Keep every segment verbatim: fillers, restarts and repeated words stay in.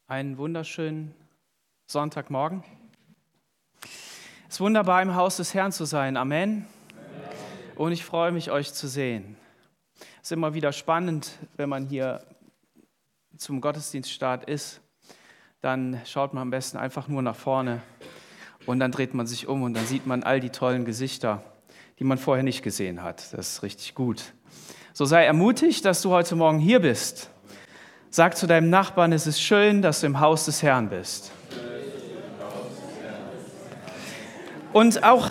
Einen wunderschönen Sonntagmorgen. Es ist wunderbar, im Haus des Herrn zu sein. Amen. Amen. Und ich freue mich, euch zu sehen. Es ist immer wieder spannend, wenn man hier zum Gottesdienststart ist. Dann schaut man am besten einfach nur nach vorne und dann dreht man sich um und dann sieht man all die tollen Gesichter, die man vorher nicht gesehen hat. Das ist richtig gut. So sei ermutigt, dass du heute Morgen hier bist. Sag zu deinem Nachbarn, es ist schön, dass du im Haus des Herrn bist. Und auch,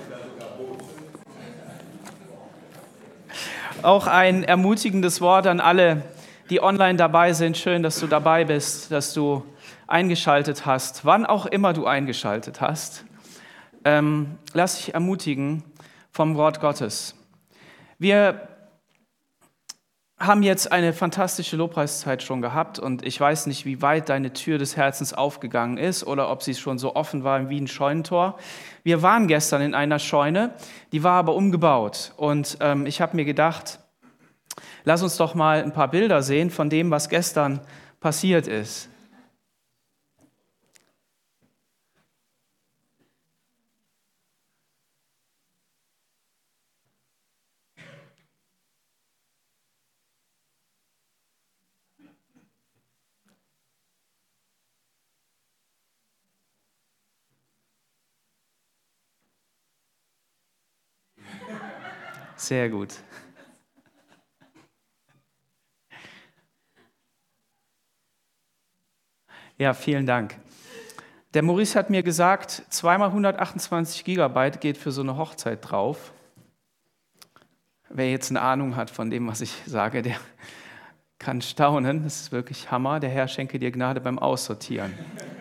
auch ein ermutigendes Wort an alle, die online dabei sind. Schön, dass du dabei bist, dass du eingeschaltet hast, wann auch immer du eingeschaltet hast. Ähm, lass dich ermutigen vom Wort Gottes. Wir haben jetzt eine fantastische Lobpreiszeit schon gehabt und ich weiß nicht, wie weit deine Tür des Herzens aufgegangen ist oder ob sie schon so offen war wie ein Scheunentor. Wir waren gestern in einer Scheune, die war aber umgebaut und ähm, ich habe mir gedacht, lass uns doch mal ein paar Bilder sehen von dem, was gestern passiert ist. Sehr gut. Ja, vielen Dank. Der Maurice hat mir gesagt, zweimal hundertachtundzwanzig Gigabyte geht für so eine Hochzeit drauf. Wer jetzt eine Ahnung hat von dem, was ich sage, der kann staunen. Das ist wirklich Hammer. Der Herr schenke dir Gnade beim Aussortieren.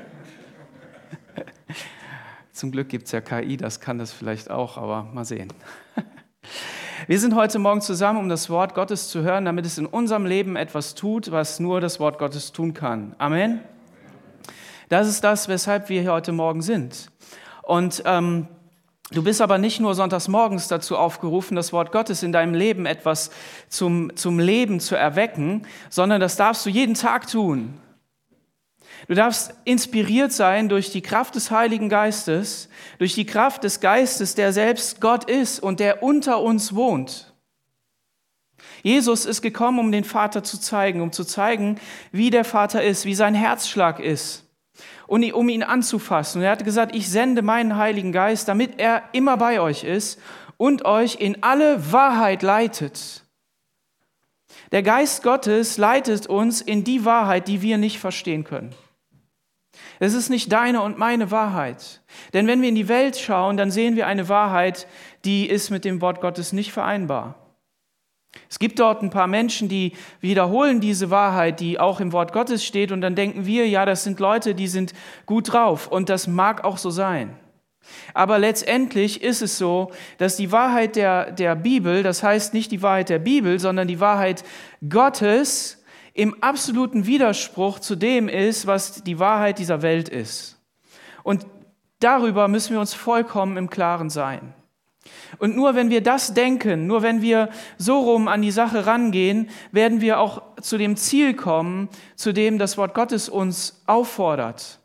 Zum Glück gibt es ja K I, das kann das vielleicht auch, aber mal sehen. Wir sind heute Morgen zusammen, um das Wort Gottes zu hören, damit es in unserem Leben etwas tut, was nur das Wort Gottes tun kann. Amen. Das ist das, weshalb wir hier heute Morgen sind. Und ähm, du bist aber nicht nur sonntags morgens dazu aufgerufen, das Wort Gottes in deinem Leben etwas zum, zum Leben zu erwecken, sondern das darfst du jeden Tag tun. Du darfst inspiriert sein durch die Kraft des Heiligen Geistes, durch die Kraft des Geistes, der selbst Gott ist und der unter uns wohnt. Jesus ist gekommen, um den Vater zu zeigen, um zu zeigen, wie der Vater ist, wie sein Herzschlag ist und um ihn anzufassen. Und er hat gesagt, ich sende meinen Heiligen Geist, damit er immer bei euch ist und euch in alle Wahrheit leitet. Der Geist Gottes leitet uns in die Wahrheit, die wir nicht verstehen können. Es ist nicht deine und meine Wahrheit. Denn wenn wir in die Welt schauen, dann sehen wir eine Wahrheit, die ist mit dem Wort Gottes nicht vereinbar. Es gibt dort ein paar Menschen, die wiederholen diese Wahrheit, die auch im Wort Gottes steht, und dann denken wir, ja, das sind Leute, die sind gut drauf, und das mag auch so sein. Aber letztendlich ist es so, dass die Wahrheit der, der Bibel, das heißt nicht die Wahrheit der Bibel, sondern die Wahrheit Gottes, im absoluten Widerspruch zu dem ist, was die Wahrheit dieser Welt ist. Und darüber müssen wir uns vollkommen im Klaren sein. Und nur wenn wir das denken, nur wenn wir so rum an die Sache rangehen, werden wir auch zu dem Ziel kommen, zu dem das Wort Gottes uns auffordert.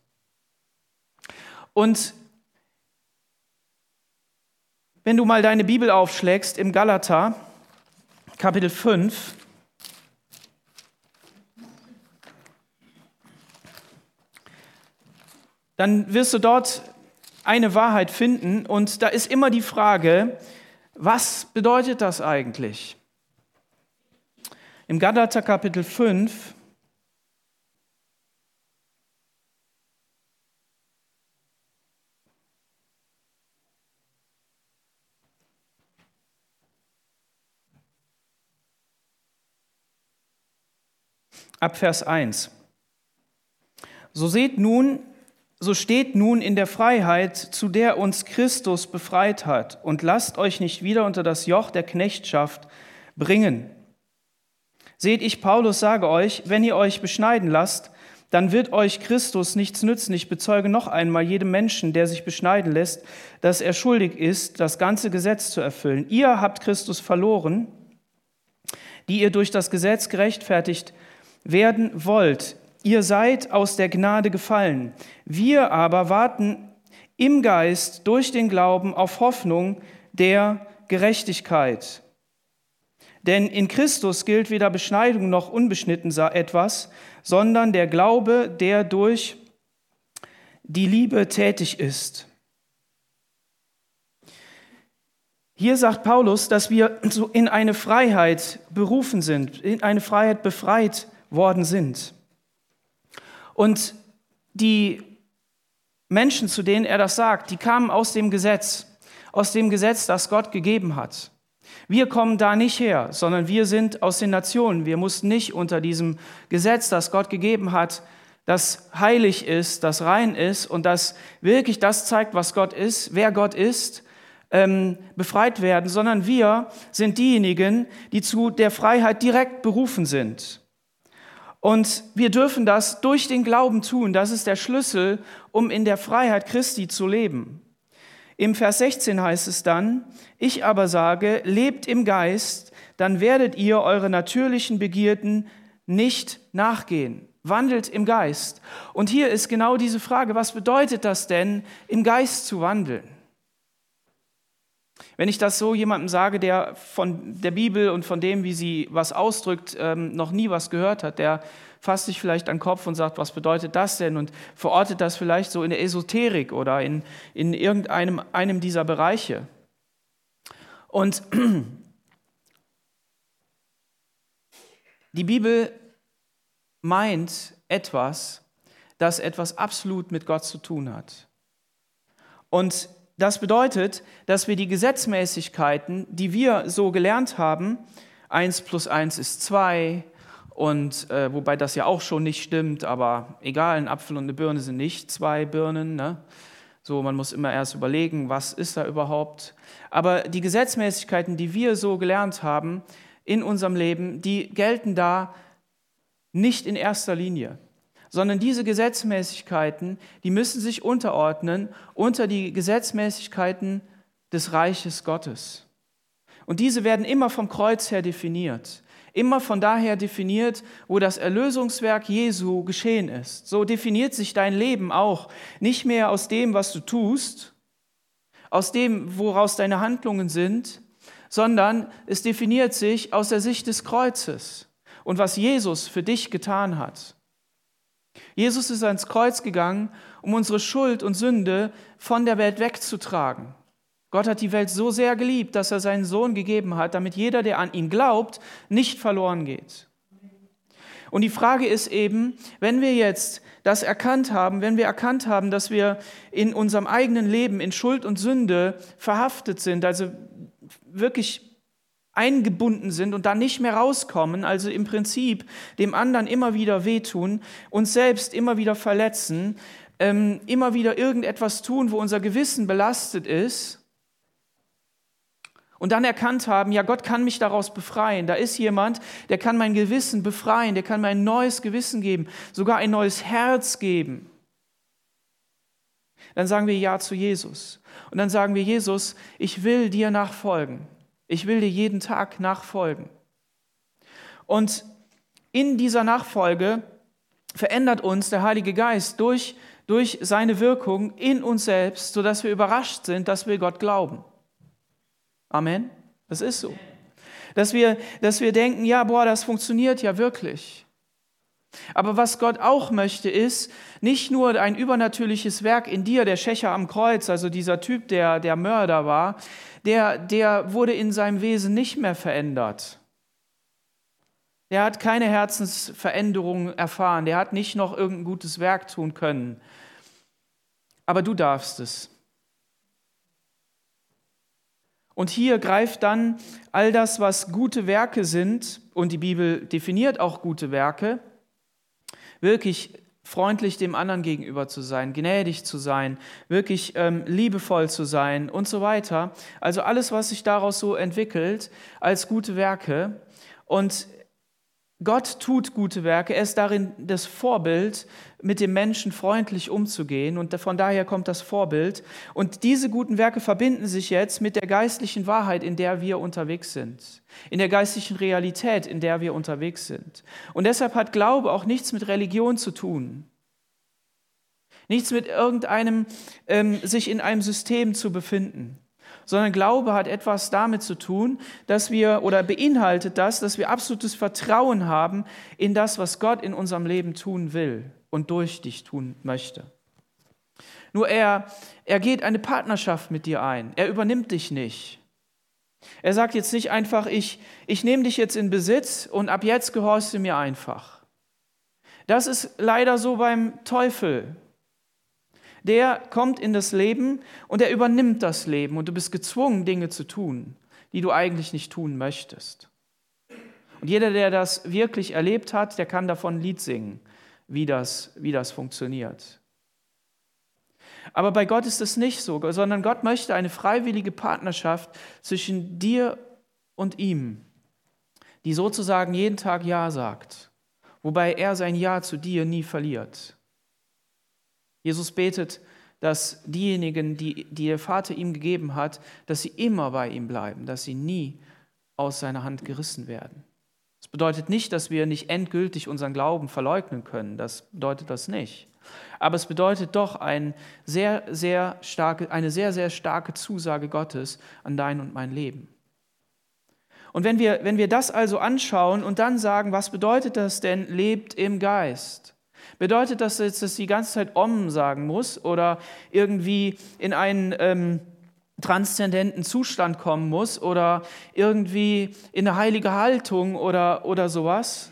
Und wenn du mal deine Bibel aufschlägst im Galater, Kapitel fünf, dann wirst du dort eine Wahrheit finden und da ist immer die Frage, was bedeutet das eigentlich? Im Galater Kapitel fünf, ab Vers eins. So seht nun, So steht nun in der Freiheit, zu der uns Christus befreit hat, und lasst euch nicht wieder unter das Joch der Knechtschaft bringen. Seht, ich, Paulus, sage euch, wenn ihr euch beschneiden lasst, dann wird euch Christus nichts nützen. Ich bezeuge noch einmal jedem Menschen, der sich beschneiden lässt, dass er schuldig ist, das ganze Gesetz zu erfüllen. Ihr habt Christus verloren, die ihr durch das Gesetz gerechtfertigt werden wollt. ihr seid aus der Gnade gefallen. Wir aber warten im Geist durch den Glauben auf Hoffnung der Gerechtigkeit. Denn in Christus gilt weder Beschneidung noch unbeschnitten etwas, sondern der Glaube, der durch die Liebe tätig ist. Hier sagt Paulus, dass wir in eine Freiheit berufen sind, in eine Freiheit befreit worden sind. Und die Menschen, zu denen er das sagt, die kamen aus dem Gesetz, aus dem Gesetz, das Gott gegeben hat. Wir kommen da nicht her, sondern wir sind aus den Nationen. Wir mussten nicht unter diesem Gesetz, das Gott gegeben hat, das heilig ist, das rein ist und das wirklich das zeigt, was Gott ist, wer Gott ist, ähm, befreit werden, sondern wir sind diejenigen, die zu der Freiheit direkt berufen sind. Und wir dürfen das durch den Glauben tun. Das ist der Schlüssel, um in der Freiheit Christi zu leben. Im Vers sechzehn heißt es dann, ich aber sage, lebt im Geist, dann werdet ihr eure natürlichen Begierden nicht nachgehen. Wandelt im Geist. Und hier ist genau diese Frage, was bedeutet das denn, im Geist zu wandeln? Wenn ich das so jemandem sage, der von der Bibel und von dem, wie sie was ausdrückt, noch nie was gehört hat, der fasst sich vielleicht an den Kopf und sagt, was bedeutet das denn? Und verortet das vielleicht so in der Esoterik oder in, in irgendeinem einem dieser Bereiche. Und die Bibel meint etwas, das etwas absolut mit Gott zu tun hat. Und das bedeutet, dass wir die Gesetzmäßigkeiten, die wir so gelernt haben, eins plus eins ist zwei, und äh, wobei das ja auch schon nicht stimmt, aber egal, ein Apfel und eine Birne sind nicht zwei Birnen. Ne? So, man muss immer erst überlegen, was ist da überhaupt. Aber die Gesetzmäßigkeiten, die wir so gelernt haben in unserem Leben, die gelten da nicht in erster Linie, sondern diese Gesetzmäßigkeiten, die müssen sich unterordnen unter die Gesetzmäßigkeiten des Reiches Gottes. Und diese werden immer vom Kreuz her definiert, immer von daher definiert, wo das Erlösungswerk Jesu geschehen ist. So definiert sich dein Leben auch nicht mehr aus dem, was du tust, aus dem, woraus deine Handlungen sind, sondern es definiert sich aus der Sicht des Kreuzes und was Jesus für dich getan hat. Jesus ist ans Kreuz gegangen, um unsere Schuld und Sünde von der Welt wegzutragen. Gott hat die Welt so sehr geliebt, dass er seinen Sohn gegeben hat, damit jeder, der an ihn glaubt, nicht verloren geht. Und die Frage ist eben, wenn wir jetzt das erkannt haben, wenn wir erkannt haben, dass wir in unserem eigenen Leben in Schuld und Sünde verhaftet sind, also wirklich eingebunden sind und dann nicht mehr rauskommen, also im Prinzip dem anderen immer wieder wehtun, uns selbst immer wieder verletzen, ähm, immer wieder irgendetwas tun, wo unser Gewissen belastet ist und dann erkannt haben, ja, Gott kann mich daraus befreien. Da ist jemand, der kann mein Gewissen befreien, der kann mir ein neues Gewissen geben, sogar ein neues Herz geben. Dann sagen wir Ja zu Jesus. Und dann sagen wir, Jesus, ich will dir nachfolgen. Ich will dir jeden Tag nachfolgen. Und in dieser Nachfolge verändert uns der Heilige Geist durch, durch seine Wirkung in uns selbst, sodass wir überrascht sind, dass wir Gott glauben. Amen. Das ist so. Dass wir, dass wir denken, ja, boah, das funktioniert ja wirklich. Aber was Gott auch möchte, ist nicht nur ein übernatürliches Werk in dir, der Schächer am Kreuz, also dieser Typ, der der Mörder war, der, der wurde in seinem Wesen nicht mehr verändert. Der hat keine Herzensveränderung erfahren, der hat nicht noch irgendein gutes Werk tun können. Aber du darfst es. Und hier greift dann all das, was gute Werke sind, und die Bibel definiert auch gute Werke, wirklich freundlich dem anderen gegenüber zu sein, gnädig zu sein, wirklich ähm, liebevoll zu sein und so weiter. Also alles, was sich daraus so entwickelt als gute Werke. Und Gott tut gute Werke, er ist darin das Vorbild, mit dem Menschen freundlich umzugehen und von daher kommt das Vorbild. Und diese guten Werke verbinden sich jetzt mit der geistlichen Wahrheit, in der wir unterwegs sind, in der geistlichen Realität, in der wir unterwegs sind. Und deshalb hat Glaube auch nichts mit Religion zu tun, nichts mit irgendeinem, ähm, sich in einem System zu befinden. Sondern Glaube hat etwas damit zu tun, dass wir, oder beinhaltet das, dass wir absolutes Vertrauen haben in das, was Gott in unserem Leben tun will und durch dich tun möchte. Nur er, er geht eine Partnerschaft mit dir ein. Er übernimmt dich nicht. Er sagt jetzt nicht einfach, ich, ich nehme dich jetzt in Besitz und ab jetzt gehorchst du mir einfach. Das ist leider so beim Teufel. Der kommt in das Leben und er übernimmt das Leben und du bist gezwungen, Dinge zu tun, die du eigentlich nicht tun möchtest. Und jeder, der das wirklich erlebt hat, der kann davon ein Lied singen, wie das, wie das funktioniert. Aber bei Gott ist es nicht so, sondern Gott möchte eine freiwillige Partnerschaft zwischen dir und ihm, die sozusagen jeden Tag Ja sagt, wobei er sein Ja zu dir nie verliert. Jesus betet, dass diejenigen, die, die der Vater ihm gegeben hat, dass sie immer bei ihm bleiben, dass sie nie aus seiner Hand gerissen werden. Das bedeutet nicht, dass wir nicht endgültig unseren Glauben verleugnen können. Das bedeutet das nicht. Aber es bedeutet doch ein sehr, sehr starke, eine sehr, sehr starke Zusage Gottes an dein und mein Leben. Und wenn wir, wenn wir das also anschauen und dann sagen, was bedeutet das denn, lebt im Geist? Bedeutet das jetzt, dass ich die ganze Zeit Om sagen muss oder irgendwie in einen ähm, transzendenten Zustand kommen muss oder irgendwie in eine heilige Haltung oder, oder sowas?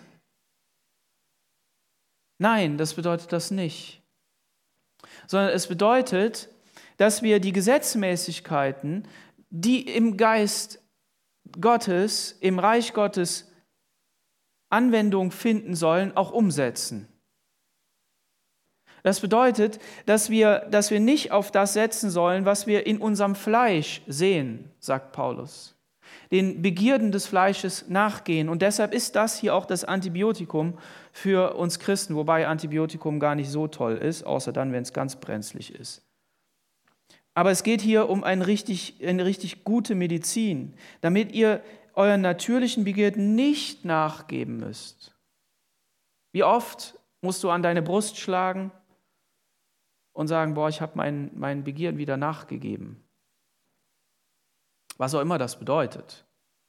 Nein, das bedeutet das nicht. Sondern es bedeutet, dass wir die Gesetzmäßigkeiten, die im Geist Gottes, im Reich Gottes Anwendung finden sollen, auch umsetzen. Das bedeutet, dass wir, dass wir nicht auf das setzen sollen, was wir in unserem Fleisch sehen, sagt Paulus. Den Begierden des Fleisches nachgehen. Und deshalb ist das hier auch das Antibiotikum für uns Christen, wobei Antibiotikum gar nicht so toll ist, außer dann, wenn es ganz brenzlig ist. Aber es geht hier um eine richtig, eine richtig gute Medizin, damit ihr euren natürlichen Begierden nicht nachgeben müsst. Wie oft musst du an deine Brust schlagen und sagen, boah, ich habe meinen mein Begierden wieder nachgegeben. Was auch immer das bedeutet.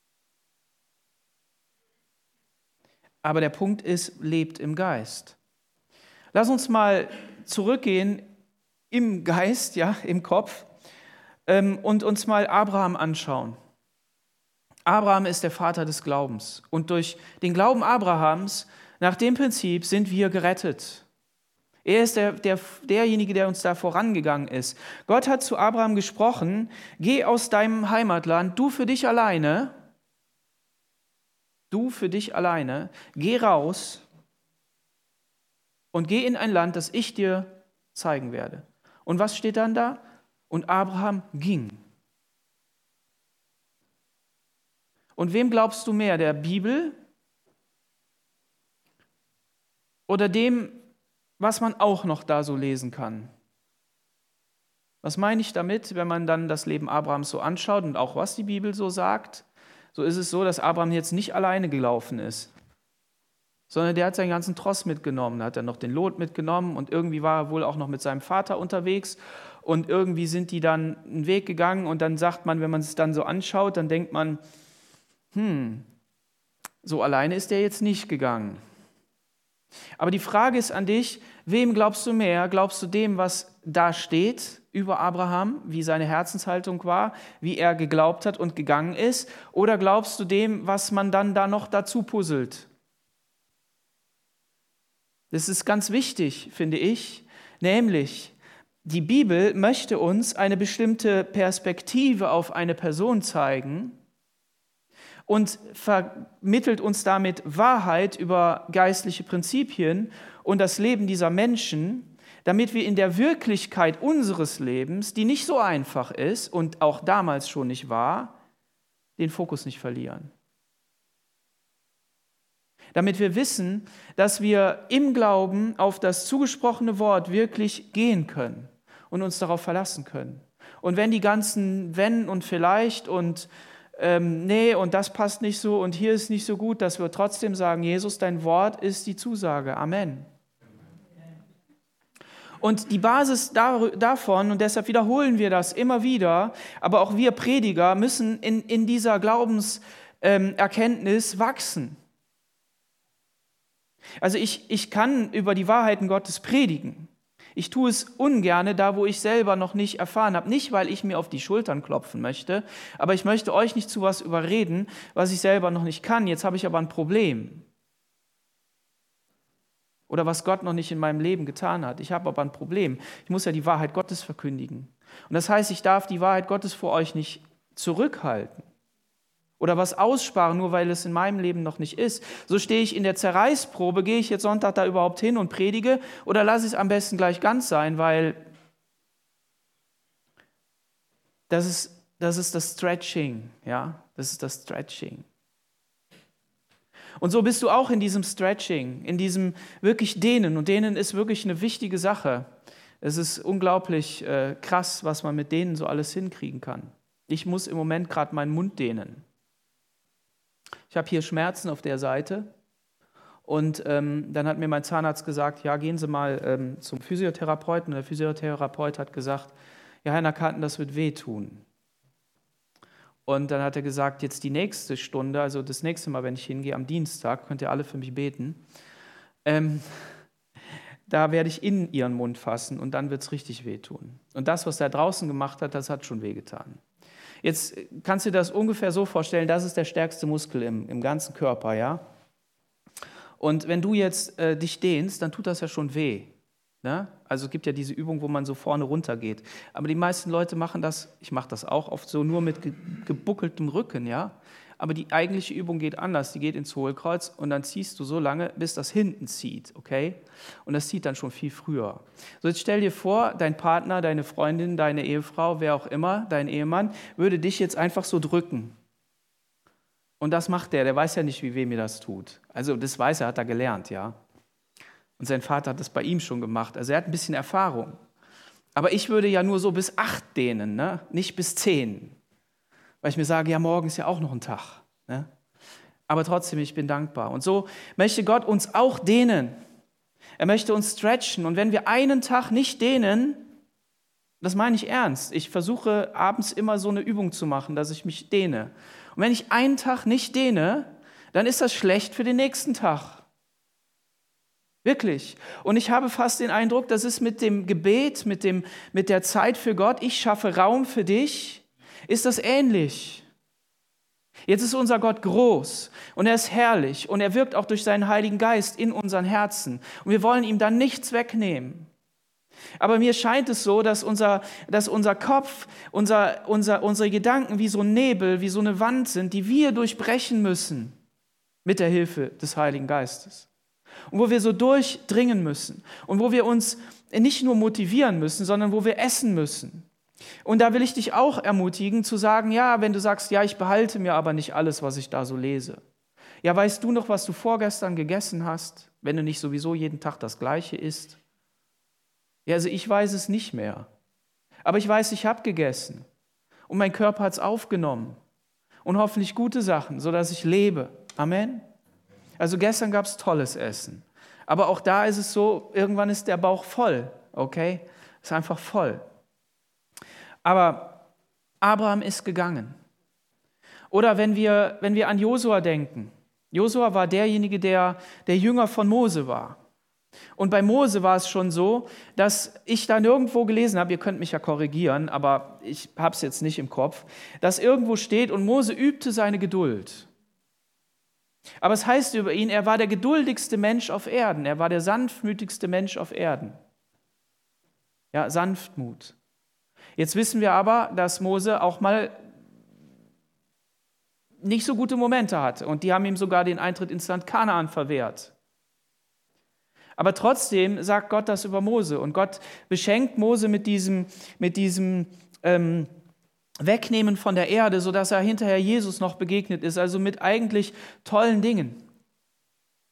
Aber der Punkt ist, lebt im Geist. Lass uns mal zurückgehen im Geist, ja, im Kopf, ähm, und uns mal Abraham anschauen. Abraham ist der Vater des Glaubens. Und durch den Glauben Abrahams, nach dem Prinzip, sind wir gerettet. Er ist der, der, derjenige, der uns da vorangegangen ist. Gott hat zu Abraham gesprochen, geh aus deinem Heimatland, du für dich alleine, du für dich alleine, geh raus und geh in ein Land, das ich dir zeigen werde. Und was steht dann da? Und Abraham ging. Und wem glaubst du mehr, der Bibel oder dem, was man auch noch da so lesen kann? Was meine ich damit, wenn man dann das Leben Abrahams so anschaut und auch was die Bibel so sagt? So ist es so, dass Abraham jetzt nicht alleine gelaufen ist, sondern der hat seinen ganzen Tross mitgenommen. Da hat er noch den Lot mitgenommen und irgendwie war er wohl auch noch mit seinem Vater unterwegs und irgendwie sind die dann einen Weg gegangen und dann sagt man, wenn man es dann so anschaut, dann denkt man, hm, so alleine ist der jetzt nicht gegangen. Aber die Frage ist an dich, wem glaubst du mehr? Glaubst du dem, was da steht über Abraham, wie seine Herzenshaltung war, wie er geglaubt hat und gegangen ist? Oder glaubst du dem, was man dann da noch dazu puzzelt? Das ist ganz wichtig, finde ich, nämlich die Bibel möchte uns eine bestimmte Perspektive auf eine Person zeigen und vermittelt uns damit Wahrheit über geistliche Prinzipien und das Leben dieser Menschen, damit wir in der Wirklichkeit unseres Lebens, die nicht so einfach ist und auch damals schon nicht war, den Fokus nicht verlieren. damit wir wissen, dass wir im Glauben auf das zugesprochene Wort wirklich gehen können und uns darauf verlassen können. Und wenn die ganzen Wenn und Vielleicht und ähm, nee und das passt nicht so und hier ist nicht so gut, dass wir trotzdem sagen, Jesus, dein Wort ist die Zusage. Amen. Und die Basis davon, und deshalb wiederholen wir das immer wieder, aber auch wir Prediger müssen in, in dieser Glaubenserkenntnis wachsen. Also ich, ich kann über die Wahrheiten Gottes predigen. Ich tue es ungerne da, wo ich selber noch nicht erfahren habe. Nicht, weil ich mir auf die Schultern klopfen möchte, aber ich möchte euch nicht zu was überreden, was ich selber noch nicht kann. Jetzt habe ich aber ein Problem. Oder was Gott noch nicht in meinem Leben getan hat. Ich habe aber ein Problem. Ich muss ja die Wahrheit Gottes verkündigen. Und das heißt, ich darf die Wahrheit Gottes vor euch nicht zurückhalten. Oder was aussparen, nur weil es in meinem Leben noch nicht ist. So stehe ich in der Zerreißprobe, gehe ich jetzt Sonntag da überhaupt hin und predige oder lasse ich es am besten gleich ganz sein, weil das ist das, ist das Stretching. Ja? Das ist das Stretching. Und so bist du auch in diesem Stretching, in diesem wirklich Dehnen. Und Dehnen ist wirklich eine wichtige Sache. Es ist unglaublich äh, krass, was man mit Dehnen so alles hinkriegen kann. Ich muss im Moment gerade meinen Mund dehnen. Ich habe hier Schmerzen auf der Seite. Und ähm, dann hat mir mein Zahnarzt gesagt, ja, gehen Sie mal ähm, zum Physiotherapeuten. Und der Physiotherapeut hat gesagt, ja, Herr Nakaten, das wird wehtun. Und dann hat er gesagt, jetzt die nächste Stunde, also das nächste Mal, wenn ich hingehe, am Dienstag, könnt ihr alle für mich beten, ähm, da werde ich in ihren Mund fassen und dann wird es richtig wehtun. Und das, was er draußen gemacht hat, das hat schon wehgetan. Jetzt kannst du dir das ungefähr so vorstellen, das ist der stärkste Muskel im, im ganzen Körper, ja? Und wenn du jetzt äh, dich dehnst, dann tut das ja schon weh. Ne? Also es gibt ja diese Übung, wo man so vorne runter geht. Aber die meisten Leute machen das, ich mache das auch oft so, nur mit ge- gebuckeltem Rücken, ja. Aber die eigentliche Übung geht anders, die geht ins Hohlkreuz und dann ziehst du so lange, bis das hinten zieht, okay? Und das zieht dann schon viel früher. So, jetzt stell dir vor, dein Partner, deine Freundin, deine Ehefrau, wer auch immer, dein Ehemann, würde dich jetzt einfach so drücken. Und das macht der, der weiß ja nicht, wie weh mir das tut. Also das weiß er, hat er gelernt, ja. Und sein Vater hat das bei ihm schon gemacht. Also er hat ein bisschen Erfahrung. Aber ich würde ja nur so bis acht dehnen, ne? Nicht bis zehn. Weil ich mir sage, ja, morgen ist ja auch noch ein Tag. Ne? Aber trotzdem, ich bin dankbar. Und so möchte Gott uns auch dehnen. Er möchte uns stretchen. Und wenn wir einen Tag nicht dehnen, das meine ich ernst. Ich versuche abends immer so eine Übung zu machen, dass ich mich dehne. Und wenn ich einen Tag nicht dehne, dann ist das schlecht für den nächsten Tag. Wirklich. Und ich habe fast den Eindruck, das ist mit dem Gebet, mit, dem, mit der Zeit für Gott, ich schaffe Raum für dich, ist das ähnlich. Jetzt ist unser Gott groß und er ist herrlich und er wirkt auch durch seinen Heiligen Geist in unseren Herzen. Und wir wollen ihm dann nichts wegnehmen. Aber mir scheint es so, dass unser, dass unser Kopf, unser, unser, unsere Gedanken wie so ein Nebel, wie so eine Wand sind, die wir durchbrechen müssen mit der Hilfe des Heiligen Geistes. Und wo wir so durchdringen müssen und wo wir uns nicht nur motivieren müssen, sondern wo wir essen müssen. Und da will ich dich auch ermutigen zu sagen, ja, wenn du sagst, ja, ich behalte mir aber nicht alles, was ich da so lese. Ja, weißt du noch, was du vorgestern gegessen hast, wenn du nicht sowieso jeden Tag das Gleiche isst? Ja, also ich weiß es nicht mehr. Aber ich weiß, ich habe gegessen und mein Körper hat es aufgenommen und hoffentlich gute Sachen, sodass ich lebe. Amen. Also gestern gab es tolles Essen. Aber auch da ist es so, irgendwann ist der Bauch voll, okay? Ist einfach voll. Aber Abraham ist gegangen. Oder wenn wir, wenn wir an Josua denken. Josua war derjenige, der der Jünger von Mose war. Und bei Mose war es schon so, dass ich da nirgendwo gelesen habe, ihr könnt mich ja korrigieren, aber ich habe es jetzt nicht im Kopf, dass irgendwo steht, und Mose übte seine Geduld. Aber es heißt über ihn, er war der geduldigste Mensch auf Erden. Er war der sanftmütigste Mensch auf Erden. Ja, Sanftmut. Jetzt wissen wir aber, dass Mose auch mal nicht so gute Momente hatte. Und die haben ihm sogar den Eintritt ins Land Kanaan verwehrt. Aber trotzdem sagt Gott das über Mose. Und Gott beschenkt Mose mit diesem, mit diesem ähm, Wegnehmen von der Erde, sodass er hinterher Jesus noch begegnet ist, also mit eigentlich tollen Dingen.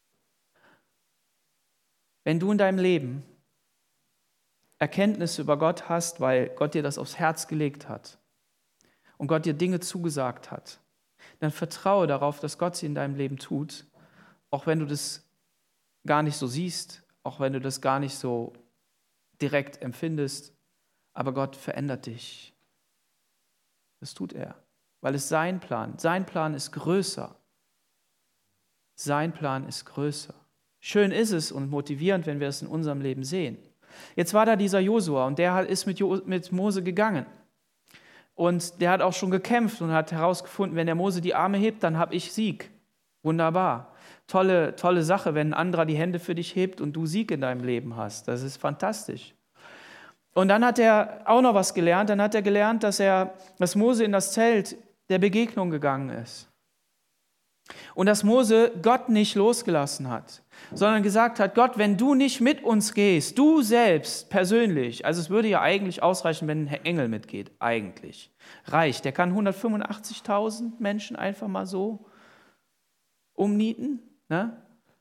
Wenn du in deinem Leben Erkenntnisse über Gott hast, weil Gott dir das aufs Herz gelegt hat und Gott dir Dinge zugesagt hat, dann vertraue darauf, dass Gott sie in deinem Leben tut, auch wenn du das gar nicht so siehst, auch wenn du das gar nicht so direkt empfindest, aber Gott verändert dich. Das tut er, weil es sein Plan, sein Plan ist größer. Sein Plan ist größer. Schön ist es und motivierend, wenn wir es in unserem Leben sehen. Jetzt war da dieser Josua und der ist mit, jo- mit Mose gegangen. Und der hat auch schon gekämpft und hat herausgefunden, wenn der Mose die Arme hebt, dann habe ich Sieg. Wunderbar. Tolle, tolle Sache, wenn ein anderer die Hände für dich hebt und du Sieg in deinem Leben hast. Das ist fantastisch. Und dann hat er auch noch was gelernt. Dann hat er gelernt, dass, er, dass Mose in das Zelt der Begegnung gegangen ist. Und dass Mose Gott nicht losgelassen hat, sondern gesagt hat, Gott, wenn du nicht mit uns gehst, du selbst persönlich, also es würde ja eigentlich ausreichen, wenn ein Engel mitgeht, eigentlich. Reicht, der kann hundertfünfundachtzigtausend Menschen einfach mal so umnieten, ne?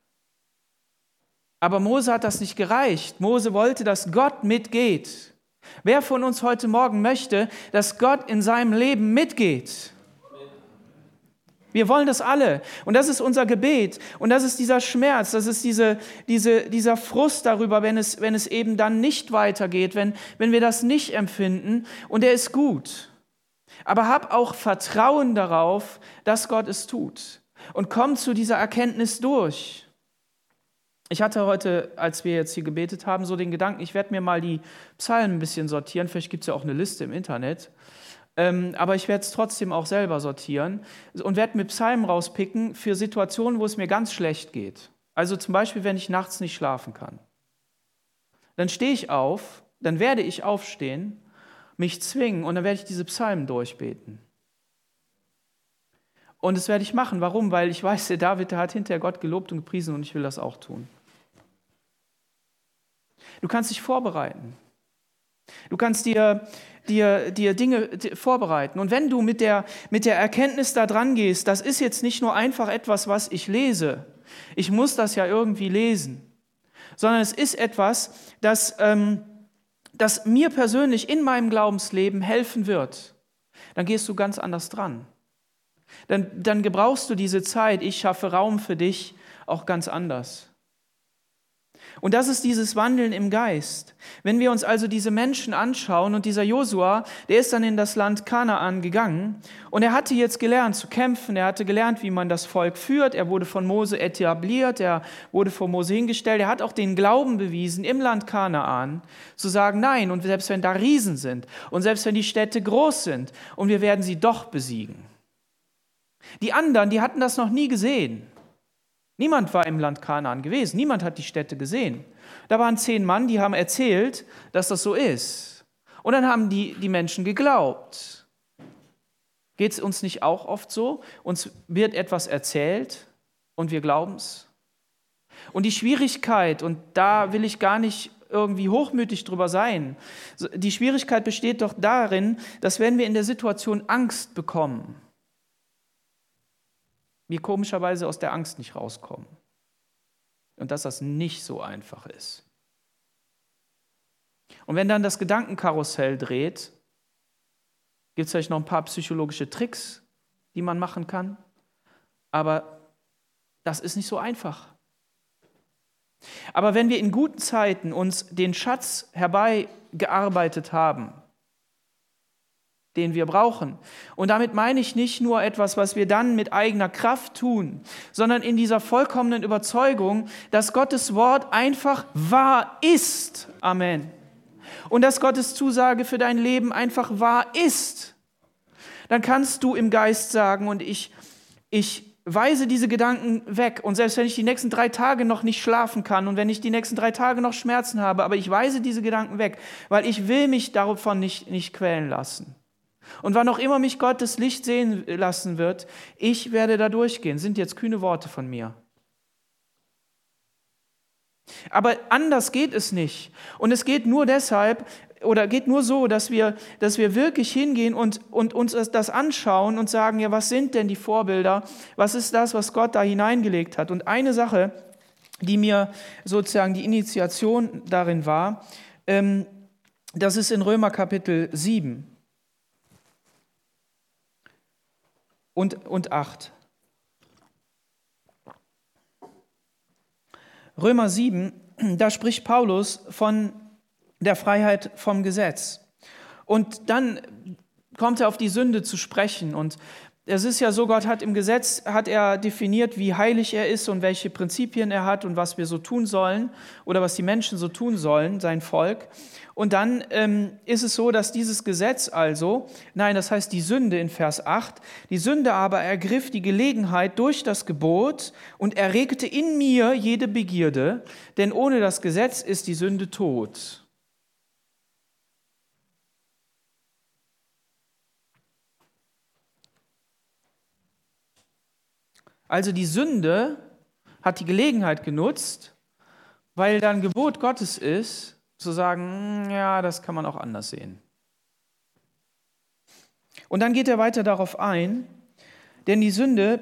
Aber Mose hat das nicht gereicht. Mose wollte, dass Gott mitgeht. Wer von uns heute Morgen möchte, dass Gott in seinem Leben mitgeht? Wir wollen das alle. Und das ist unser Gebet. Und das ist dieser Schmerz, das ist diese, diese, dieser Frust darüber, wenn es, wenn es eben dann nicht weitergeht, wenn, wenn wir das nicht empfinden. Und er ist gut. Aber hab auch Vertrauen darauf, dass Gott es tut. Und komm zu dieser Erkenntnis durch. Ich hatte heute, als wir jetzt hier gebetet haben, so den Gedanken, ich werde mir mal die Psalmen ein bisschen sortieren. Vielleicht gibt es ja auch eine Liste im Internet. Ähm, aber ich werde es trotzdem auch selber sortieren und werde mir Psalmen rauspicken für Situationen, wo es mir ganz schlecht geht. Also zum Beispiel, wenn ich nachts nicht schlafen kann. Dann stehe ich auf, dann werde ich aufstehen, mich zwingen und dann werde ich diese Psalmen durchbeten. Und das werde ich machen. Warum? Weil ich weiß, der David, der hat hinterher Gott gelobt und gepriesen und ich will das auch tun. Du kannst dich vorbereiten. Du kannst dir, dir, dir Dinge vorbereiten. Und wenn du mit der, mit der Erkenntnis da dran gehst, das ist jetzt nicht nur einfach etwas, was ich lese. Ich muss das ja irgendwie lesen. Sondern es ist etwas, das, ähm, das mir persönlich in meinem Glaubensleben helfen wird. Dann gehst du ganz anders dran. Dann, dann gebrauchst du diese Zeit, ich schaffe Raum für dich, auch ganz anders. Und das ist dieses Wandeln im Geist. Wenn wir uns also diese Menschen anschauen und dieser Josua, der ist dann in das Land Kanaan gegangen und er hatte jetzt gelernt zu kämpfen, er hatte gelernt, wie man das Volk führt, er wurde von Mose etabliert, er wurde vor Mose hingestellt, er hat auch den Glauben bewiesen, im Land Kanaan zu sagen, nein, und selbst wenn da Riesen sind und selbst wenn die Städte groß sind und wir werden sie doch besiegen. Die anderen, die hatten das noch nie gesehen. Niemand war im Land Kanaan gewesen, niemand hat die Städte gesehen. Da waren zehn Mann, die haben erzählt, dass das so ist. Und dann haben die, die Menschen geglaubt. Geht es uns nicht auch oft so? Uns wird etwas erzählt und wir glauben es. Und die Schwierigkeit, und da will ich gar nicht irgendwie hochmütig drüber sein, die Schwierigkeit besteht doch darin, dass wenn wir in der Situation Angst bekommen, wir komischerweise aus der Angst nicht rauskommen. Und dass das nicht so einfach ist. Und wenn dann das Gedankenkarussell dreht, gibt es vielleicht noch ein paar psychologische Tricks, die man machen kann. Aber das ist nicht so einfach. Aber wenn wir in guten Zeiten uns den Schatz herbeigearbeitet haben, den wir brauchen. Und damit meine ich nicht nur etwas, was wir dann mit eigener Kraft tun, sondern in dieser vollkommenen Überzeugung, dass Gottes Wort einfach wahr ist. Amen. Und dass Gottes Zusage für dein Leben einfach wahr ist. Dann kannst du im Geist sagen, und ich, ich weise diese Gedanken weg. Und selbst wenn ich die nächsten drei Tage noch nicht schlafen kann und wenn ich die nächsten drei Tage noch Schmerzen habe, aber ich weise diese Gedanken weg, weil ich will mich davon nicht, nicht quälen lassen. Und wann auch immer mich Gott das Licht sehen lassen wird, ich werde da durchgehen. Sind jetzt kühne Worte von mir. Aber anders geht es nicht. Und es geht nur deshalb, oder geht nur so, dass wir, dass wir wirklich hingehen und, und uns das anschauen und sagen, ja, was sind denn die Vorbilder? Was ist das, was Gott da hineingelegt hat? Und eine Sache die mir sozusagen die Initiation darin war. Das ist in Römer Kapitel sieben und, und acht. Römer sieben, da spricht Paulus von der Freiheit vom Gesetz. Und dann kommt er auf die Sünde zu sprechen. Und es ist ja so, Gott hat im Gesetz, hat er definiert, wie heilig er ist und welche Prinzipien er hat und was wir so tun sollen oder was die Menschen so tun sollen, sein Volk. Und dann ähm, ist es so, dass dieses Gesetz also, nein, das heißt die Sünde in Vers acht, die Sünde aber ergriff die Gelegenheit durch das Gebot und erregte in mir jede Begierde, denn ohne das Gesetz ist die Sünde tot. Also die Sünde hat die Gelegenheit genutzt, weil da ein Gebot Gottes ist, zu sagen, ja, das kann man auch anders sehen. Und dann geht er weiter darauf ein, denn die Sünde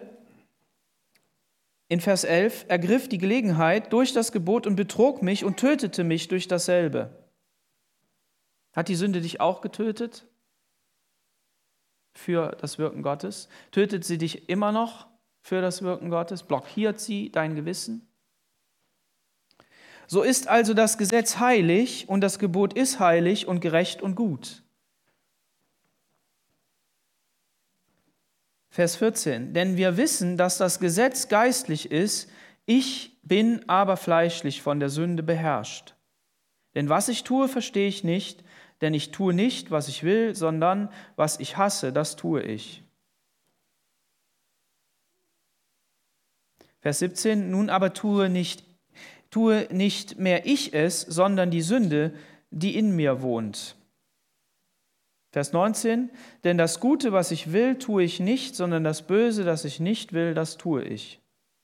in Vers elf ergriff die Gelegenheit durch das Gebot und betrog mich und tötete mich durch dasselbe. Hat die Sünde dich auch getötet für das Wirken Gottes? Tötet sie dich immer noch für das Wirken Gottes? Blockiert sie dein Gewissen? So ist also das Gesetz heilig und das Gebot ist heilig und gerecht und gut. Vers vierzehn. Denn wir wissen, dass das Gesetz geistlich ist, ich bin aber fleischlich von der Sünde beherrscht. Denn was ich tue, verstehe ich nicht, denn ich tue nicht, was ich will, sondern was ich hasse, das tue ich. Vers siebzehn. Nun aber tue nicht Tue nicht mehr ich es, sondern die Sünde, die in mir wohnt. Vers neunzehn, denn das Gute, was ich will, tue ich nicht, sondern das Böse, das ich nicht will, das tue ich.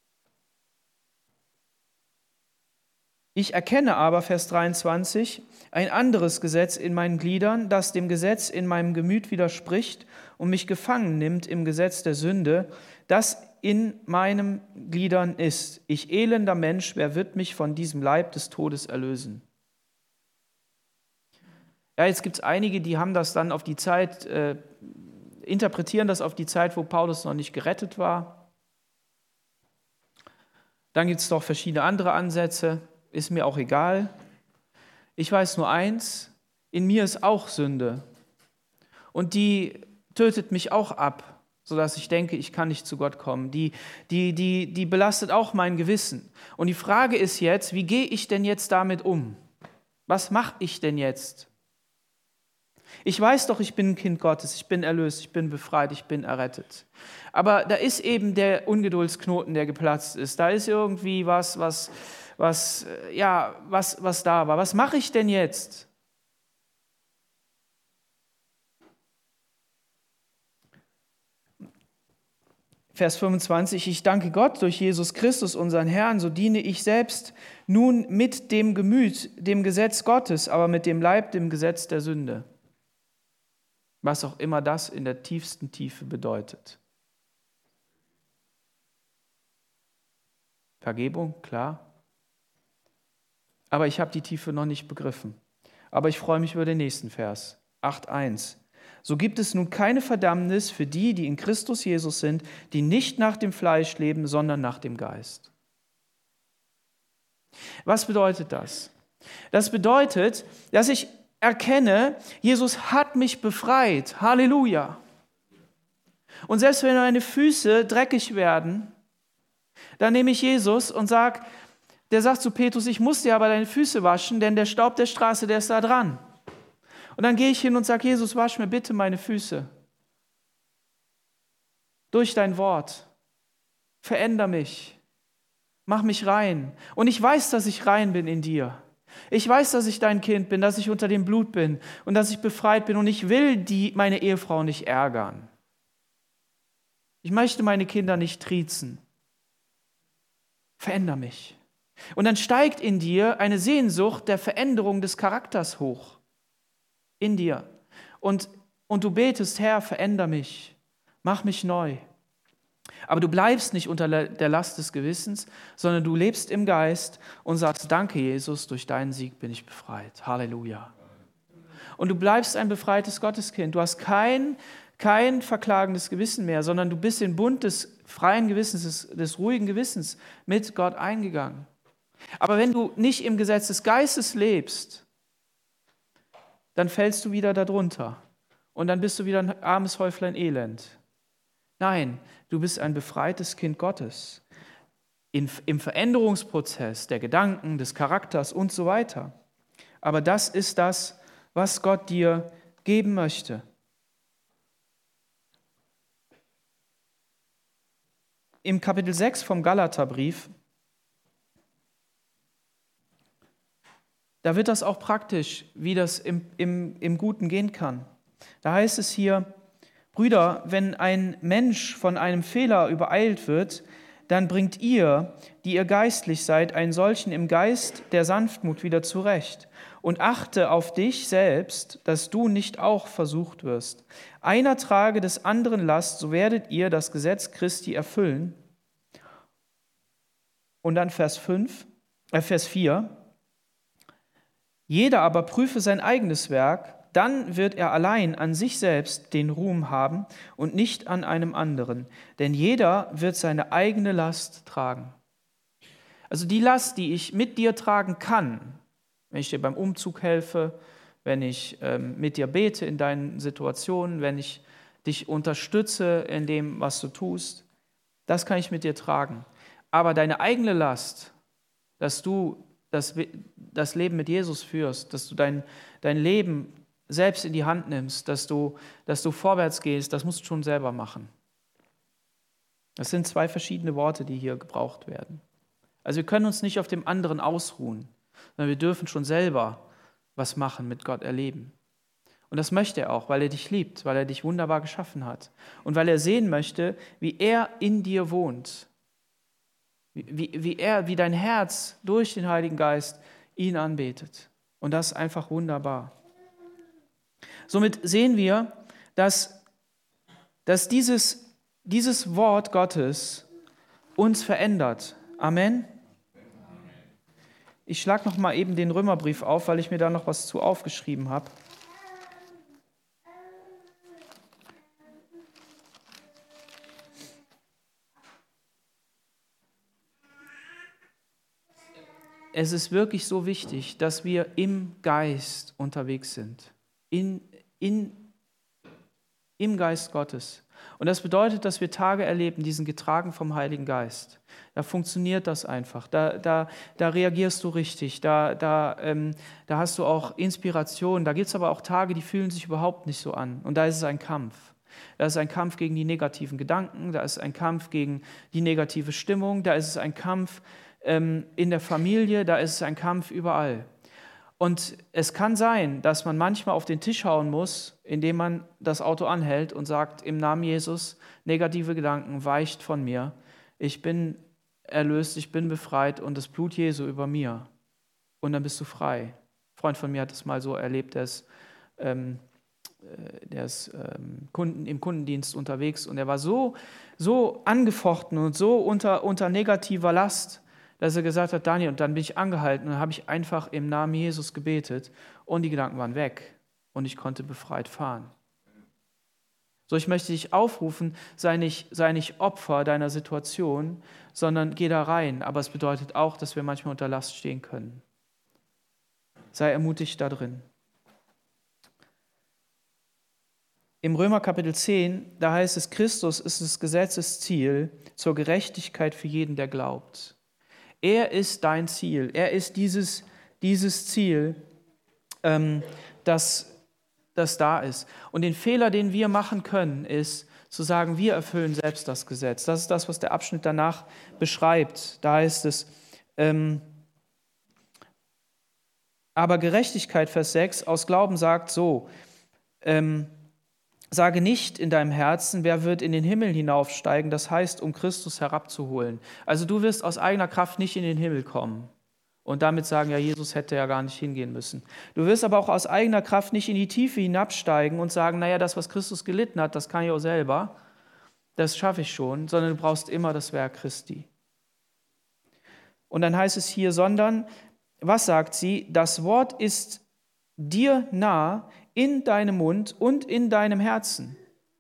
Ich erkenne aber, Vers dreiundzwanzig, ein anderes Gesetz in meinen Gliedern, das dem Gesetz in meinem Gemüt widerspricht und mich gefangen nimmt im Gesetz der Sünde, das in meinen Gliedern ist. Ich elender Mensch, wer wird mich von diesem Leib des Todes erlösen? Ja, jetzt gibt es einige, die haben das dann auf die Zeit, äh, interpretieren das auf die Zeit, wo Paulus noch nicht gerettet war. Dann gibt es doch verschiedene andere Ansätze, ist mir auch egal. Ich weiß nur eins, in mir ist auch Sünde und die tötet mich auch ab, sodass ich denke, ich kann nicht zu Gott kommen. Die, die, die, die belastet auch mein Gewissen. Und die Frage ist jetzt, wie gehe ich denn jetzt damit um? Was mache ich denn jetzt? Ich weiß doch, ich bin ein Kind Gottes, ich bin erlöst, ich bin befreit, ich bin errettet. Aber da ist eben der Ungeduldsknoten, der geplatzt ist. Da ist irgendwie was, was, was, ja, was, was da war. Was mache ich denn jetzt? Vers fünfundzwanzig, ich danke Gott durch Jesus Christus, unseren Herrn, so diene ich selbst nun mit dem Gemüt, dem Gesetz Gottes, aber mit dem Leib, dem Gesetz der Sünde. Was auch immer das in der tiefsten Tiefe bedeutet. Vergebung, klar. Aber ich habe die Tiefe noch nicht begriffen. Aber ich freue mich über den nächsten Vers, acht eins. So gibt es nun keine Verdammnis für die, die in Christus Jesus sind, die nicht nach dem Fleisch leben, sondern nach dem Geist. Was bedeutet das? Das bedeutet, dass ich erkenne, Jesus hat mich befreit. Halleluja. Und selbst wenn meine Füße dreckig werden, dann nehme ich Jesus und sage, der sagt zu Petrus, ich muss dir aber deine Füße waschen, denn der Staub der Straße, der ist da dran. Und dann gehe ich hin und sage, Jesus, wasch mir bitte meine Füße. Durch dein Wort. Veränder mich. Mach mich rein. Und ich weiß, dass ich rein bin in dir. Ich weiß, dass ich dein Kind bin, dass ich unter dem Blut bin und dass ich befreit bin. Und ich will die, meine Ehefrau nicht ärgern. Ich möchte meine Kinder nicht triezen. Veränder mich. Und dann steigt in dir eine Sehnsucht der Veränderung des Charakters hoch. In dir. Und, und du betest, Herr, veränder mich. Mach mich neu. Aber du bleibst nicht unter der Last des Gewissens, sondern du lebst im Geist und sagst, danke Jesus, durch deinen Sieg bin ich befreit. Halleluja. Und du bleibst ein befreites Gotteskind. Du hast kein, kein verklagendes Gewissen mehr, sondern du bist in den Bund des freien Gewissens, des, des ruhigen Gewissens mit Gott eingegangen. Aber wenn du nicht im Gesetz des Geistes lebst, dann fällst du wieder darunter und dann bist du wieder ein armes Häuflein Elend. Nein, du bist ein befreites Kind Gottes in, im Veränderungsprozess der Gedanken, des Charakters und so weiter. Aber das ist das, was Gott dir geben möchte. Im Kapitel sechs vom Galaterbrief, da wird das auch praktisch, wie das im, im, im Guten gehen kann. Da heißt es hier, Brüder, wenn ein Mensch von einem Fehler übereilt wird, dann bringt ihr, die ihr geistlich seid, einen solchen im Geist der Sanftmut wieder zurecht. Und achte auf dich selbst, dass du nicht auch versucht wirst. Einer trage des anderen Last, so werdet ihr das Gesetz Christi erfüllen. Und dann Vers fünf, äh Vers vier. Jeder aber prüfe sein eigenes Werk, dann wird er allein an sich selbst den Ruhm haben und nicht an einem anderen. Denn jeder wird seine eigene Last tragen. Also die Last, die ich mit dir tragen kann, wenn ich dir beim Umzug helfe, wenn ich ähm, mit dir bete in deinen Situationen, wenn ich dich unterstütze in dem, was du tust, das kann ich mit dir tragen. Aber deine eigene Last, dass du das, das Leben mit Jesus führst, dass du dein, dein Leben selbst in die Hand nimmst, dass du, dass du vorwärts gehst, das musst du schon selber machen. Das sind zwei verschiedene Worte, die hier gebraucht werden. Also wir können uns nicht auf dem anderen ausruhen, sondern wir dürfen schon selber was machen, mit Gott erleben. Und das möchte er auch, weil er dich liebt, weil er dich wunderbar geschaffen hat und weil er sehen möchte, wie er in dir wohnt, wie, wie, er, wie dein Herz durch den Heiligen Geist ihn anbetet. Und das ist einfach wunderbar. Somit sehen wir, dass, dass dieses, dieses Wort Gottes uns verändert. Amen. Ich schlage noch mal eben den Römerbrief auf, weil ich mir da noch was zu aufgeschrieben habe. Es ist wirklich so wichtig, dass wir im Geist unterwegs sind. In, in, im Geist Gottes. Und das bedeutet, dass wir Tage erleben, die sind getragen vom Heiligen Geist. Da funktioniert das einfach, da, da, da reagierst du richtig, da, da, ähm, da hast du auch Inspiration. Da gibt es aber auch Tage, die fühlen sich überhaupt nicht so an. Und da ist es ein Kampf. Da ist ein Kampf gegen die negativen Gedanken, da ist ein Kampf gegen die negative Stimmung, da ist es ein Kampf ähm, in der Familie, da ist es ein Kampf überall. Und es kann sein, dass man manchmal auf den Tisch hauen muss, indem man das Auto anhält und sagt, im Namen Jesus, negative Gedanken, weicht von mir. Ich bin erlöst, ich bin befreit und das Blut Jesu über mir. Und dann bist du frei. Ein Freund von mir hat das mal so erlebt, der ist, ähm, der ist ähm, Kunden, im Kundendienst unterwegs und er war so, so angefochten und so unter, unter negativer Last, dass er gesagt hat, Daniel, und dann bin ich angehalten und dann habe ich einfach im Namen Jesus gebetet und die Gedanken waren weg und ich konnte befreit fahren. So, ich möchte dich aufrufen, sei nicht, sei nicht Opfer deiner Situation, sondern geh da rein. Aber es bedeutet auch, dass wir manchmal unter Last stehen können. Sei ermutigt da drin. Im Römer Kapitel zehn, da heißt es, Christus ist des Gesetzes Ziel zur Gerechtigkeit für jeden, der glaubt. Er ist dein Ziel. Er ist dieses, dieses Ziel, ähm, das, das da ist. Und den Fehler, den wir machen können, ist zu sagen, wir erfüllen selbst das Gesetz. Das ist das, was der Abschnitt danach beschreibt. Da heißt es, ähm, aber Gerechtigkeit, Vers sechs, aus Glauben sagt so, ähm, sage nicht in deinem Herzen, wer wird in den Himmel hinaufsteigen, das heißt, um Christus herabzuholen. Also du wirst aus eigener Kraft nicht in den Himmel kommen und damit sagen, ja, Jesus hätte ja gar nicht hingehen müssen. Du wirst aber auch aus eigener Kraft nicht in die Tiefe hinabsteigen und sagen, naja, das, was Christus gelitten hat, das kann ich auch selber. das schaffe ich schon, sondern du brauchst immer das Werk Christi. Und dann heißt es hier, sondern, was sagt sie? Das Wort ist dir nah in deinem Mund und in deinem Herzen.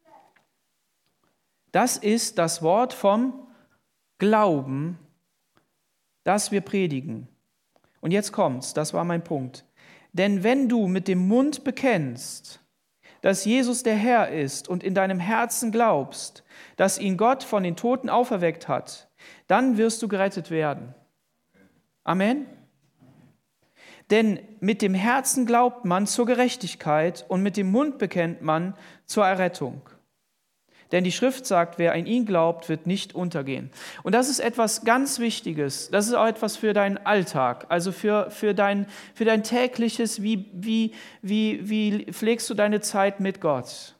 Das ist das Wort vom Glauben, das wir predigen. Und jetzt kommt's, das war mein Punkt. Denn wenn du mit dem Mund bekennst, dass Jesus der Herr ist und in deinem Herzen glaubst, dass ihn Gott von den Toten auferweckt hat, dann wirst du gerettet werden. Amen. Denn mit dem Herzen glaubt man zur Gerechtigkeit und mit dem Mund bekennt man zur Errettung. Denn die Schrift sagt, wer an ihn glaubt, wird nicht untergehen. Und das ist etwas ganz Wichtiges. Das ist auch etwas für deinen Alltag, also für, für, dein, für dein tägliches, wie, wie, wie, wie pflegst du deine Zeit mit Gott?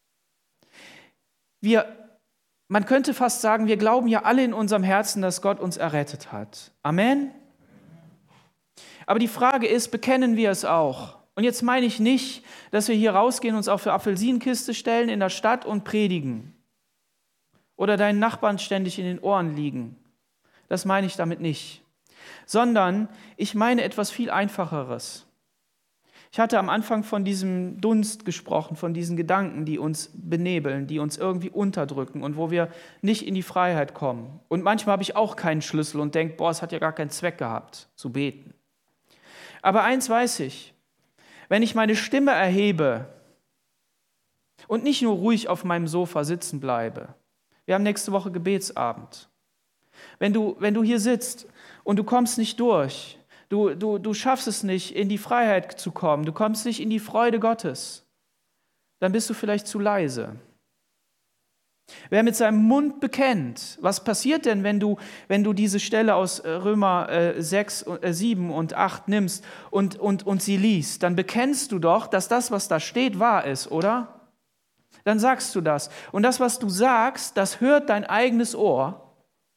Wir, man könnte fast sagen, wir glauben ja alle in unserem Herzen, dass Gott uns errettet hat. Amen? Aber die Frage ist, bekennen wir es auch? Und jetzt meine ich nicht, dass wir hier rausgehen, uns auf für Apfelsinenkiste stellen in der Stadt und predigen. Oder deinen Nachbarn ständig in den Ohren liegen. Das meine ich damit nicht. Sondern ich meine etwas viel Einfacheres. Ich hatte am Anfang von diesem Dunst gesprochen, von diesen Gedanken, die uns benebeln, die uns irgendwie unterdrücken und wo wir nicht in die Freiheit kommen. Und manchmal habe ich auch keinen Schlüssel und denke, boah, es hat ja gar keinen Zweck gehabt, zu beten. Aber eins weiß ich, wenn ich meine Stimme erhebe und nicht nur ruhig auf meinem Sofa sitzen bleibe, wir haben nächste Woche Gebetsabend. Wenn du, wenn du hier sitzt und du kommst nicht durch, du, du, du schaffst es nicht, in die Freiheit zu kommen, du kommst nicht in die Freude Gottes, dann bist du vielleicht zu leise. Wer mit seinem Mund bekennt, was passiert denn, wenn du, wenn du diese Stelle aus Römer sechs, sieben und acht nimmst und, und, und sie liest? Dann bekennst du doch, dass das, was da steht, wahr ist, oder? Dann sagst du das. Und das, was du sagst, das hört dein eigenes Ohr.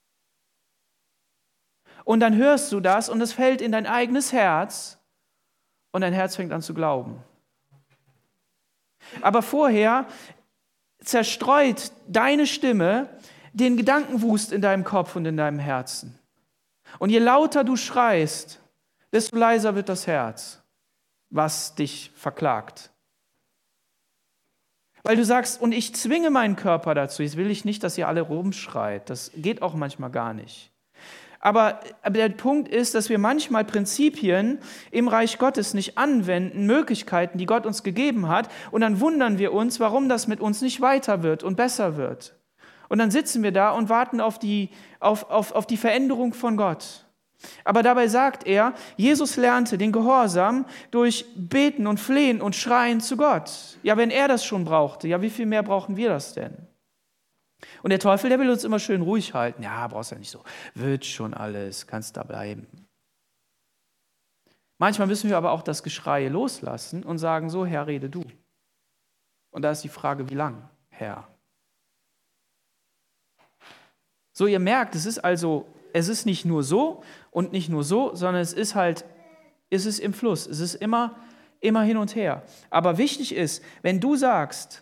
Und dann hörst du das und es fällt in dein eigenes Herz und dein Herz fängt an zu glauben. Aber vorher zerstreut deine Stimme den Gedankenwust in deinem Kopf und in deinem Herzen. Und je lauter du schreist, desto leiser wird das Herz, was dich verklagt. Weil du sagst, und ich zwinge meinen Körper dazu. Jetzt will ich nicht, dass ihr alle rumschreit. Das geht auch manchmal gar nicht. Aber, aber der Punkt ist, dass wir manchmal Prinzipien im Reich Gottes nicht anwenden, Möglichkeiten, die Gott uns gegeben hat, und dann wundern wir uns, warum das mit uns nicht weiter wird und besser wird. Und dann sitzen wir da und warten auf die, auf, auf, auf die Veränderung von Gott. Aber dabei sagt er, Jesus lernte den Gehorsam durch Beten und Flehen und Schreien zu Gott. Ja, wenn er das schon brauchte, ja, wie viel mehr brauchen wir das denn? Und der Teufel, der will uns immer schön ruhig halten. Ja, brauchst ja nicht so. Wird schon alles, kannst da bleiben. Manchmal müssen wir aber auch das Geschrei loslassen und sagen, so Herr, rede du. Und da ist die Frage, wie lang, Herr? So, ihr merkt, es ist also, es ist nicht nur so und nicht nur so, sondern es ist halt, es ist im Fluss. Es ist immer, immer hin und her. Aber wichtig ist, wenn du sagst,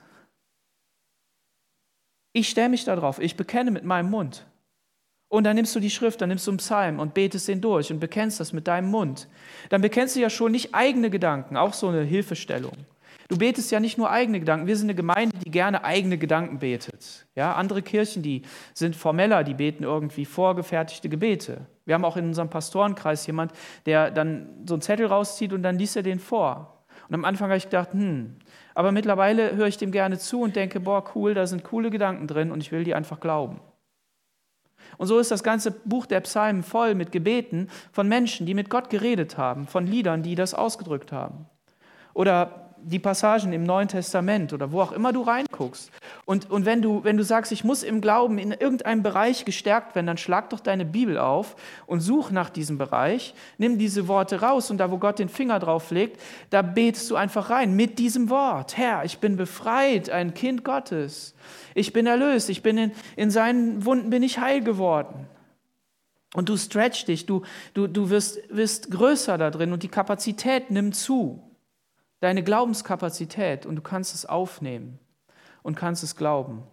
ich stelle mich da drauf, ich bekenne mit meinem Mund. Und dann nimmst du die Schrift, dann nimmst du einen Psalm und betest den durch und bekennst das mit deinem Mund. Dann bekennst du ja schon nicht eigene Gedanken, auch so eine Hilfestellung. Du betest ja nicht nur eigene Gedanken. Wir sind eine Gemeinde, die gerne eigene Gedanken betet. Ja, andere Kirchen, die sind formeller, die beten irgendwie vorgefertigte Gebete. Wir haben auch in unserem Pastorenkreis jemand, der dann so einen Zettel rauszieht und dann liest er den vor. Und am Anfang habe ich gedacht, hm, aber mittlerweile höre ich dem gerne zu und denke, boah, cool, da sind coole Gedanken drin und ich will die einfach glauben. Und so ist das ganze Buch der Psalmen voll mit Gebeten von Menschen, die mit Gott geredet haben, von Liedern, die das ausgedrückt haben. Oder die Passagen im Neuen Testament oder wo auch immer du reinguckst. Und, und wenn du, wenn du sagst, ich muss im Glauben in irgendeinem Bereich gestärkt werden, dann schlag doch deine Bibel auf und such nach diesem Bereich, nimm diese Worte raus und da, wo Gott den Finger drauf legt, da betest du einfach rein mit diesem Wort. Herr, ich bin befreit, ein Kind Gottes. Ich bin erlöst, ich bin in, in seinen Wunden bin ich heil geworden. Und du stretch dich, du, du, du wirst, wirst größer da drin und die Kapazität nimmt zu. Deine Glaubenskapazität und du kannst es aufnehmen und kannst es glauben.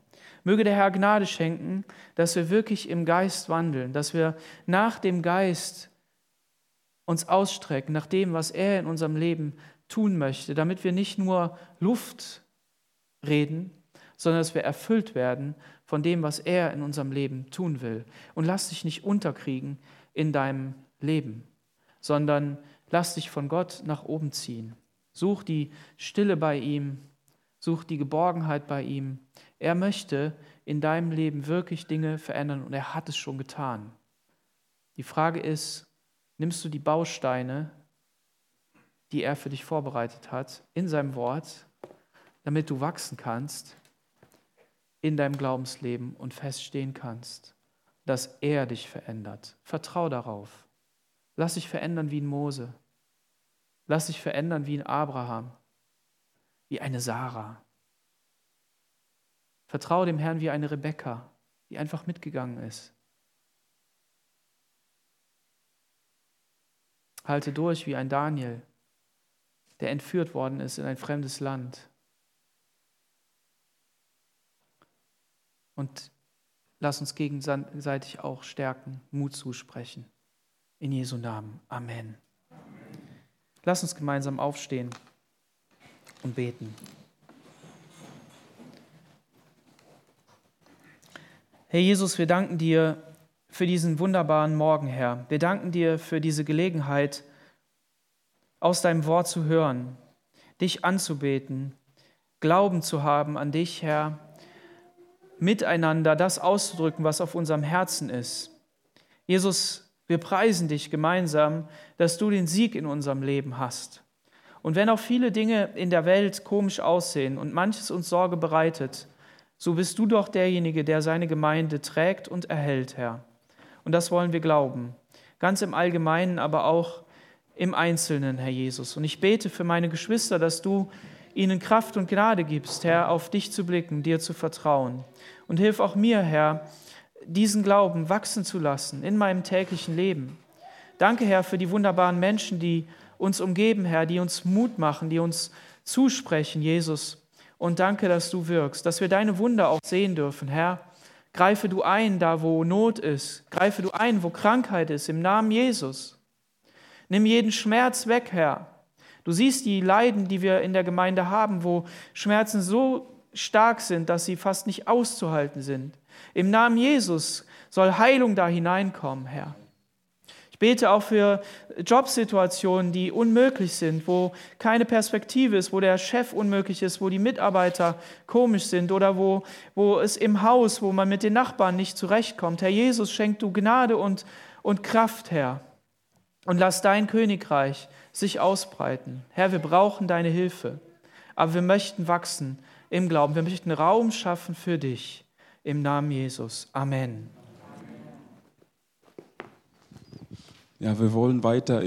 Möge der Herr Gnade schenken, dass wir wirklich im Geist wandeln, dass wir nach dem Geist uns ausstrecken, nach dem, was er in unserem Leben tun möchte, damit wir nicht nur Luft reden, sondern dass wir erfüllt werden von dem, was er in unserem Leben tun will. Und lass dich nicht unterkriegen in deinem Leben, sondern lass dich von Gott nach oben ziehen. Such die Stille bei ihm, such die Geborgenheit bei ihm. Er möchte in deinem Leben wirklich Dinge verändern und er hat es schon getan. Die Frage ist, nimmst du die Bausteine, die er für dich vorbereitet hat, in seinem Wort, damit du wachsen kannst in deinem Glaubensleben und feststehen kannst, dass er dich verändert. Vertrau darauf. Lass dich verändern wie ein Mose. Lass dich verändern wie ein Abraham, wie eine Sarah. Vertraue dem Herrn wie eine Rebekka, die einfach mitgegangen ist. Halte durch wie ein Daniel, der entführt worden ist in ein fremdes Land. Und lass uns gegenseitig auch stärken, Mut zusprechen. In Jesu Namen. Amen. Lass uns gemeinsam aufstehen und beten. Herr Jesus, wir danken dir für diesen wunderbaren Morgen, Herr. Wir danken dir für diese Gelegenheit, aus deinem Wort zu hören, dich anzubeten, Glauben zu haben an dich, Herr, miteinander das auszudrücken, was auf unserem Herzen ist. Jesus, wir preisen dich gemeinsam, dass du den Sieg in unserem Leben hast. Und wenn auch viele Dinge in der Welt komisch aussehen und manches uns Sorge bereitet, so bist du doch derjenige, der seine Gemeinde trägt und erhält, Herr. Und das wollen wir glauben, ganz im Allgemeinen, aber auch im Einzelnen, Herr Jesus. Und ich bete für meine Geschwister, dass du ihnen Kraft und Gnade gibst, Herr, auf dich zu blicken, dir zu vertrauen. Und hilf auch mir, Herr, diesen Glauben wachsen zu lassen in meinem täglichen Leben. Danke, Herr, für die wunderbaren Menschen, die uns umgeben, Herr, die uns Mut machen, die uns zusprechen, Jesus. Und danke, dass du wirkst, dass wir deine Wunder auch sehen dürfen, Herr. Greife du ein, da wo Not ist. Greife du ein, wo Krankheit ist, im Namen Jesus. Nimm jeden Schmerz weg, Herr. Du siehst die Leiden, die wir in der Gemeinde haben, wo Schmerzen so stark sind, dass sie fast nicht auszuhalten sind. Im Namen Jesus soll Heilung da hineinkommen, Herr. Ich bete auch für Jobsituationen, die unmöglich sind, wo keine Perspektive ist, wo der Chef unmöglich ist, wo die Mitarbeiter komisch sind oder wo, wo es im Haus, wo man mit den Nachbarn nicht zurechtkommt. Herr Jesus, schenk du Gnade und, und Kraft, Herr. Und lass dein Königreich sich ausbreiten. Herr, wir brauchen deine Hilfe, aber wir möchten wachsen im Glauben. Wir möchten Raum schaffen für dich. Im Namen Jesus. Amen. Ja, wir wollen weiter